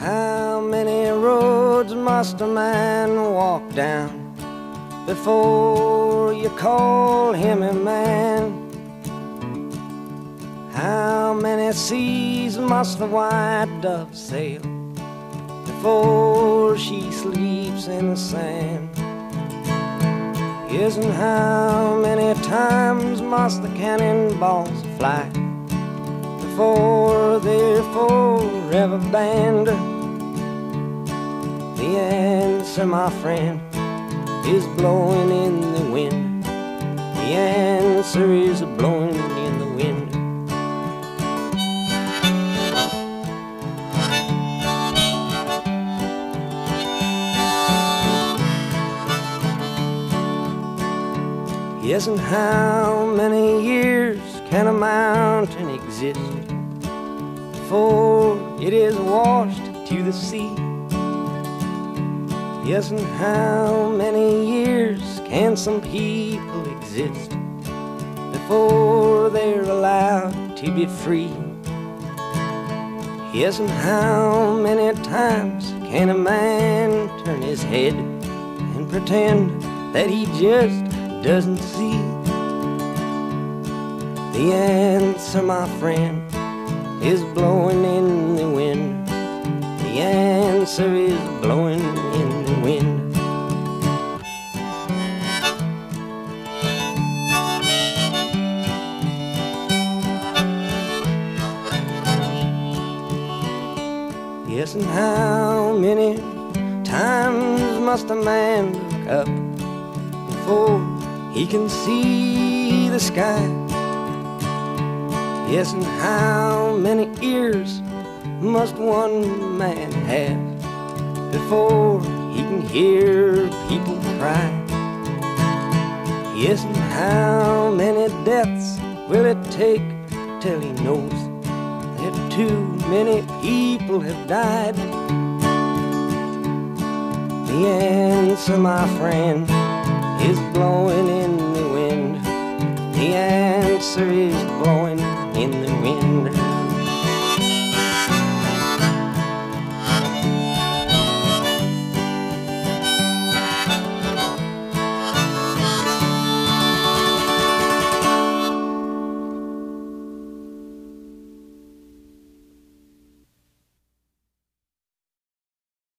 How many roads must a man walk down before you call him a man? How many seas must the white dove sail before she sleeps in the sand? Yes, and how many times must the cannonballs fly before they're forever banned? The answer, my friend, is blowing in the wind. The answer is blowing in the wind. Yes, and how many years can a mountain exist before it is washed to the sea? Yes, and how many years can some people exist before they're allowed to be free? Yes, and how many times can a man turn his head and pretend that he just doesn't see? The answer, my friend, is blowing in the wind. The answer is blowing in the wind. Yes, and how many times must a man look up before he can see the sky? Yes, and how many ears must one man have before he can hear people cry? Yes, and how many deaths will it take till he knows that too many people have died? The answer, my friend,